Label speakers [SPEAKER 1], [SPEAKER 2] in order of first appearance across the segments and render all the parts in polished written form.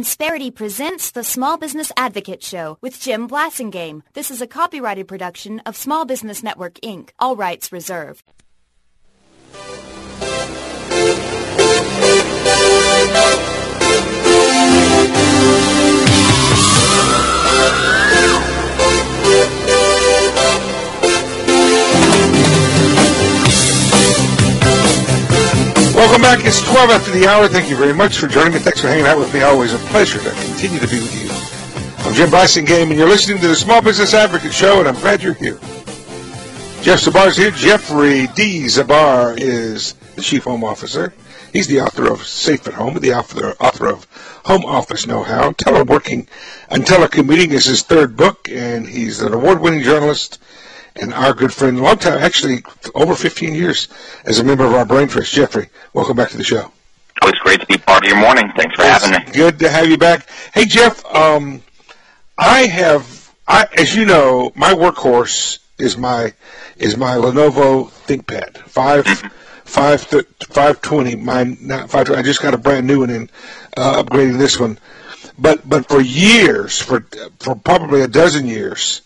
[SPEAKER 1] Insperity presents the Small Business Advocate Show with Jim Blasingame. This is a copyrighted production of Small Business Network, Inc. All rights reserved.
[SPEAKER 2] Welcome back. It's 12 after the hour. Thank you very much for joining me. Thanks for hanging out with me. Always a pleasure to continue to be with you. I'm Jim Blasingame, and you're listening to the Small Business Advocate Show, and I'm glad you're here. Jeff Zabar is here. Jeffrey D. Zabar is the Chief Home Officer. He's the author of Safe at Home, the author of Home Office Know-How. Teleworking and Telecommuting is his third book, and he's an award-winning journalist and our good friend, long time, actually over 15 years as a member of our Brain Trust. Jeffrey, welcome back to the show.
[SPEAKER 3] Always great to be part of your morning. Thanks for having me.
[SPEAKER 2] Good to have you back. Hey, Jeff, as you know, my workhorse is my Lenovo ThinkPad 520. Mine, not 520. I just got a brand new one and upgrading this one. But for years, for probably a dozen years,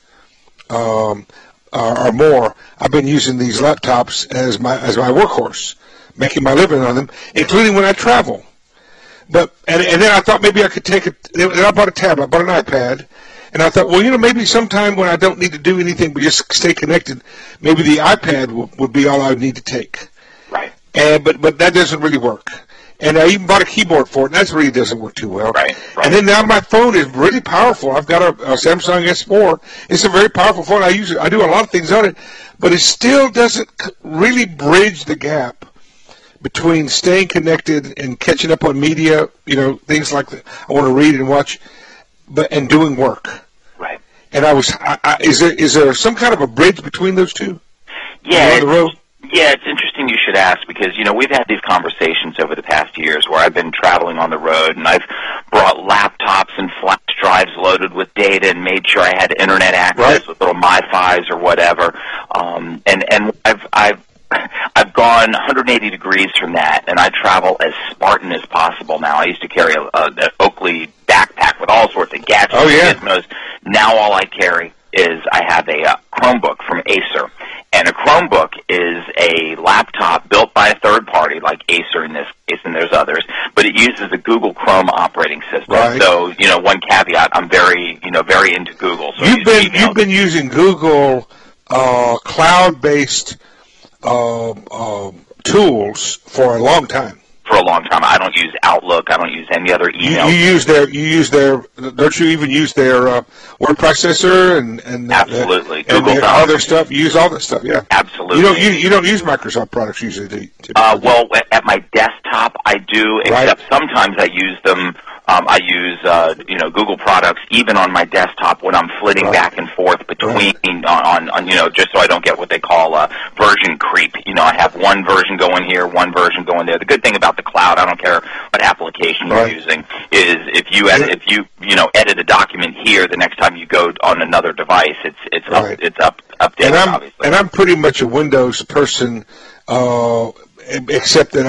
[SPEAKER 2] or more, I've been using these laptops as my workhorse, making my living on them, including when I travel. And then I thought maybe I could take it. Then I bought a tablet, I bought an iPad, and I thought, well, maybe sometime when I don't need to do anything but just stay connected, maybe the iPad would be all I would need to take.
[SPEAKER 3] Right.
[SPEAKER 2] But that doesn't really work. And I even bought a keyboard for it, and that really doesn't work too well.
[SPEAKER 3] Right.
[SPEAKER 2] And then now my phone is really powerful. I've got a Samsung S4. It's a very powerful phone. I use it. I do a lot of things on it, but it still doesn't really bridge the gap between staying connected and catching up on media, things like that I want to read and watch, and doing work.
[SPEAKER 3] Right.
[SPEAKER 2] And is there some kind of a bridge between those two?
[SPEAKER 3] Yeah.
[SPEAKER 2] On the road?
[SPEAKER 3] Yeah, it's interesting you should ask because, we've had these conversations over the past years where I've been traveling on the road and I've brought laptops and flash drives loaded with data and made sure I had internet access with little MiFis or whatever. And I've gone 180 degrees from that, and I travel as Spartan as possible now. I used to carry an Oakley backpack with all sorts of gadgets and gizmos. Now all I carry is I have a Chromebook from Acer. And a Chromebook is a laptop built by a third party, like Acer in this case, and there's others, but it uses a Google Chrome operating system.
[SPEAKER 2] Right.
[SPEAKER 3] So, one caveat, I'm very into Google. So
[SPEAKER 2] you've been using Google cloud-based tools for a long time.
[SPEAKER 3] For a long time. I don't use Outlook. I don't use any other email.
[SPEAKER 2] You use their, don't you even use their word processor and
[SPEAKER 3] absolutely.
[SPEAKER 2] Google and their other stuff? You use all that stuff, yeah.
[SPEAKER 3] Absolutely.
[SPEAKER 2] You don't use Microsoft products usually, do you?
[SPEAKER 3] Well, at my desktop I do, except sometimes I use them. I use Google products even on my desktop when I'm flitting back and forth between on just so I don't get what they call version creep. I have one version going here, one version going there. The good thing about the cloud, I don't care what application you're using, is if you edit a document here, the next time you go on another device, it's updated. Obviously.
[SPEAKER 2] And I'm pretty much a Windows person, except that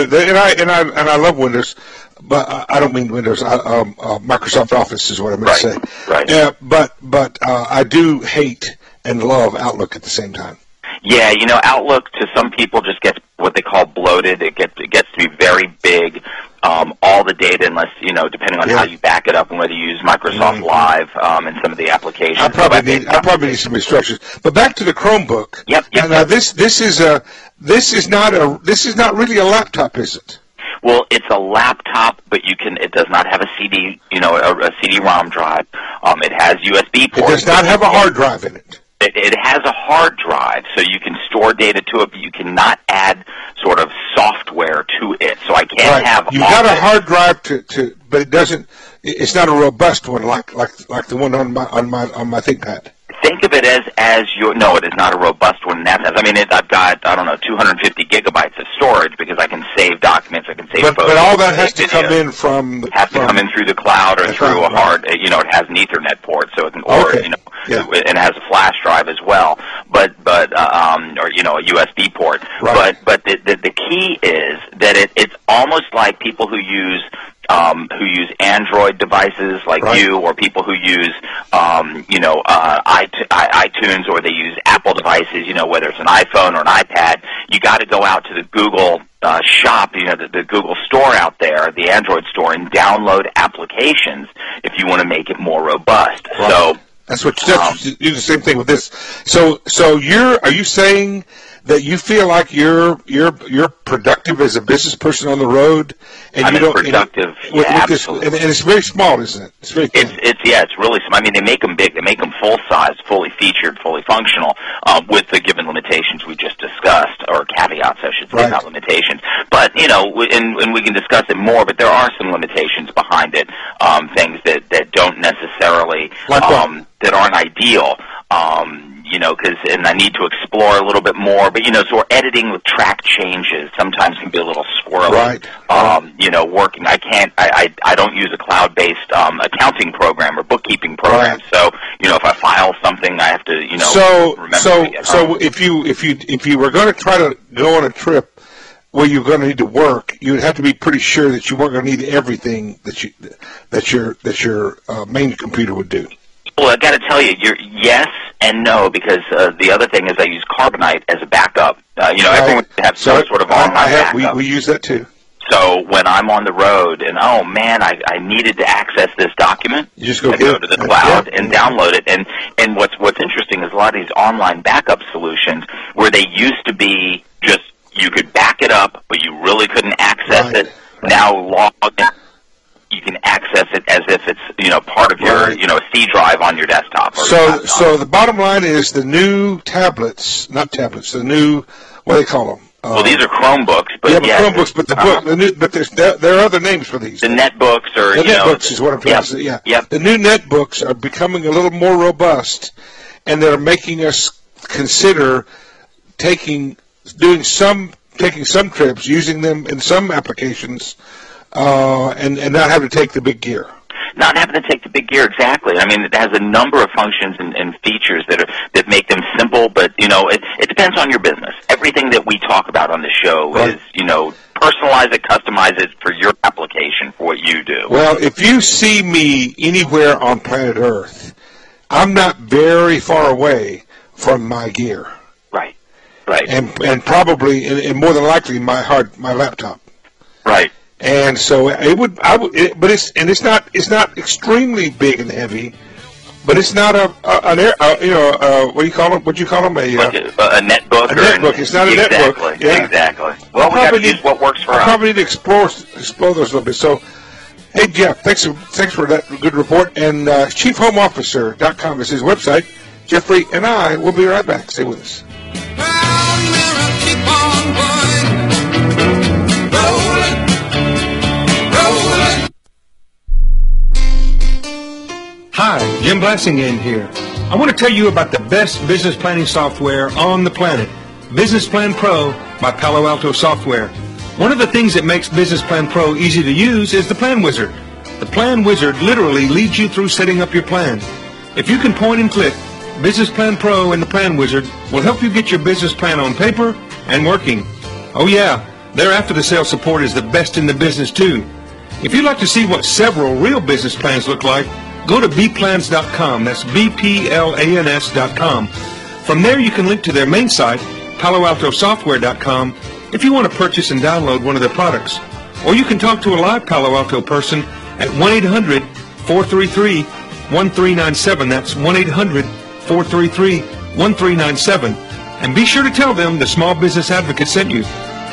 [SPEAKER 2] I love Windows. But I don't mean Windows. Microsoft Office is what I meant to say.
[SPEAKER 3] Right.
[SPEAKER 2] But I do hate and love Outlook at the same time.
[SPEAKER 3] Yeah, Outlook to some people just gets what they call bloated. It gets to be very big. All the data, unless depending on how you back it up and whether you use Microsoft Live and some of the applications. I
[SPEAKER 2] probably need some instructions. But back to the Chromebook.
[SPEAKER 3] Yep.
[SPEAKER 2] Now this is not really a laptop, is it?
[SPEAKER 3] Well, it's a laptop, but it does not have a CD, a CD-ROM drive. It has USB ports.
[SPEAKER 2] It does not have a hard drive in it.
[SPEAKER 3] It has a hard drive, so you can store data to it, but you cannot add sort of software to it. So I can't have.
[SPEAKER 2] You got a hard drive but it doesn't. It's not a robust one like the one on my ThinkPad.
[SPEAKER 3] Think of it as no, it is not a robust one. I've got 250 gigabytes of storage because I can save documents, I can save photos.
[SPEAKER 2] But all that has to come in from
[SPEAKER 3] come in through the cloud or through a hard. It has an Ethernet port, so it can and it has a flash drive as well. But or a USB port.
[SPEAKER 2] Right.
[SPEAKER 3] But the key is that it's almost like people who use who use Android devices like you, or people who use iTunes, or they use Apple devices, whether it's an iPhone or an iPad. You got to go out to the Google shop, the Google store out there, the Android store, and download applications if you want to make it more robust.
[SPEAKER 2] Right.
[SPEAKER 3] So
[SPEAKER 2] that's what you do. The same thing with this. So are you saying that you feel like you're productive as a business person on the road, and
[SPEAKER 3] I'm
[SPEAKER 2] you don't
[SPEAKER 3] productive.
[SPEAKER 2] With
[SPEAKER 3] Absolutely.
[SPEAKER 2] This, and it's very small, isn't it? It's very thin.
[SPEAKER 3] It's really small. I mean, they make them big. They make them full size, fully featured, fully functional, with the given limitations we just discussed, or caveats, I should say, not limitations. But and we can discuss it more. But there are some limitations behind it. Things that don't necessarily that aren't ideal. And I need to explore a little bit more. But, so editing with track changes sometimes can be a little squirrely. Working. I don't use a cloud-based accounting program or bookkeeping program.
[SPEAKER 2] Right.
[SPEAKER 3] So, if I file something, I have to, remember to get
[SPEAKER 2] So
[SPEAKER 3] home.
[SPEAKER 2] if you were going to try to go on a trip where you're going to need to work, you'd have to be pretty sure that you weren't going to need everything that your main computer would do.
[SPEAKER 3] Well, I got to tell you, yes and no, because the other thing is I use Carbonite as a backup. Everyone has some sort of online backup.
[SPEAKER 2] We use that too.
[SPEAKER 3] So when I'm on the road and, oh, man, I needed to access this document,
[SPEAKER 2] you just go
[SPEAKER 3] to the cloud and download it. And what's interesting is a lot of these online backup solutions where they used to be just you could back it up, but you really couldn't access it. Right. Now log in. You can access it as if it's part of your C drive on your desktop.
[SPEAKER 2] So the bottom line is the new the new, what do they call them?
[SPEAKER 3] Well, these are Chromebooks, but
[SPEAKER 2] Chromebooks, but there are other names for these.
[SPEAKER 3] The netbooks, or
[SPEAKER 2] the netbooks is what I'm trying to say. Yeah,
[SPEAKER 3] yep.
[SPEAKER 2] The new netbooks are becoming a little more robust, and they're making us consider taking some trips, using them in some applications, and not having to take the big gear.
[SPEAKER 3] Not having to take the big gear, exactly. I mean, it has a number of functions and features that make them simple, but, it depends on your business. Everything that we talk about on the show is, personalize it, customize it for your application, for what you do.
[SPEAKER 2] Well, if you see me anywhere on planet Earth, I'm not very far away from my gear.
[SPEAKER 3] Right.
[SPEAKER 2] And probably, and more than likely, my laptop.
[SPEAKER 3] Right.
[SPEAKER 2] And so it's not extremely big and heavy, but it's not what do you call them? What'd you call them? A
[SPEAKER 3] netbook.
[SPEAKER 2] A netbook. It's not a netbook. Yeah.
[SPEAKER 3] Exactly. Well, we got to use what works for us.
[SPEAKER 2] I probably need to explore those a little bit. So, hey Jeff, thanks for that good report. And chiefhomeofficer.com is his website. Jeffrey and I will be right back. Stay with us. Hi, Jim Blassingame here. I want to tell you about the best business planning software on the planet, Business Plan Pro by Palo Alto Software. One of the things that makes Business Plan Pro easy to use is the Plan Wizard. The Plan Wizard literally leads you through setting up your plan. If you can point and click, Business Plan Pro and the Plan Wizard will help you get your business plan on paper and working. Oh yeah, their after-the-sale support is the best in the business too. If you'd like to see what several real business plans look like, go to bplans.com. That's BPLANS.com. From there, you can link to their main site, PaloAltoSoftware.com, if you want to purchase and download one of their products. Or you can talk to a live Palo Alto person at 1-800-433-1397. That's 1-800-433-1397. And be sure to tell them the Small Business Advocate sent you.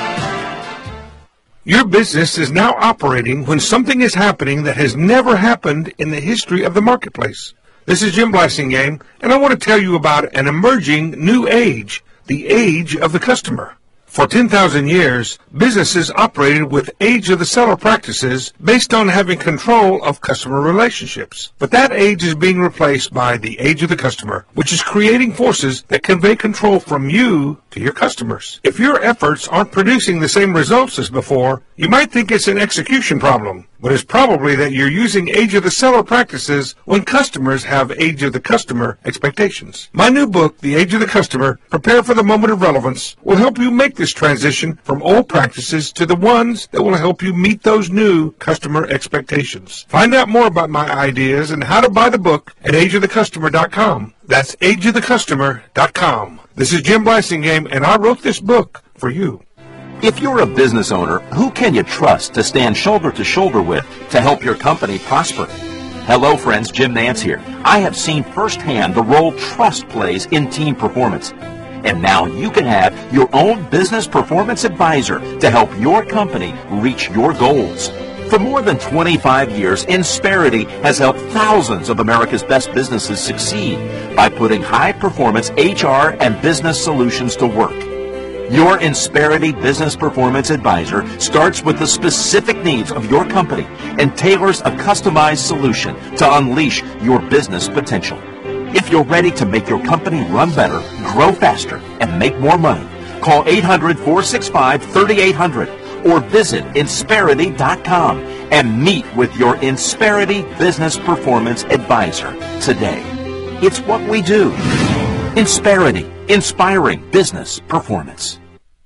[SPEAKER 2] Your business is now operating when something is happening that has never happened in the history of the marketplace. This is Jim Blassingame, and I want to tell you about an emerging new age, the age of the customer. For 10,000 years, businesses operated with age of the seller practices based on having control of customer relationships. But that age is being replaced by the age of the customer, which is creating forces that convey control from you to your customers. If your efforts aren't producing the same results as before, you might think it's an execution problem. but it's probably that you're using age of the seller practices when customers have age of the customer expectations. My new book, The Age of the Customer, Prepare for the Moment of Relevance, will help you make this transition from old practices to the ones that will help you meet those new customer expectations. Find out more about my ideas and how to buy the book at ageofthecustomer.com. That's ageofthecustomer.com. This is Jim Blasingame, and I wrote this book for you.
[SPEAKER 4] If you're a business owner, who can you trust to stand shoulder to shoulder with to help your company prosper? Hello friends, Jim Nance here. I have seen firsthand the role trust plays in team performance. And now you can have your own business performance advisor to help your company reach your goals. For more than 25 years, Insperity has helped thousands of America's best businesses succeed by putting high-performance HR and business solutions to work. Your Insperity Business Performance Advisor starts with the specific needs of your company and tailors a customized solution to unleash your business potential. If you're ready to make your company run better, grow faster, and make more money, call 800-465-3800 or visit Insperity.com and meet with your Insperity Business Performance Advisor today. It's what we do. Insperity, inspiring business performance.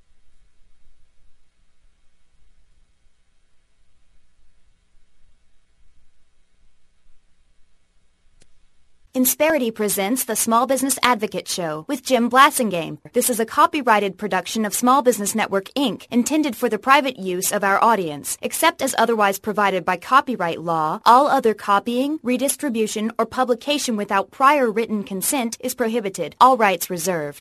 [SPEAKER 1] Insperity presents the Small Business Advocate Show with Jim Blasingame. This is a copyrighted production of Small Business Network, Inc., intended for the private use of our audience. Except as otherwise provided by copyright law, all other copying, redistribution, or publication without prior written consent is prohibited. All rights reserved.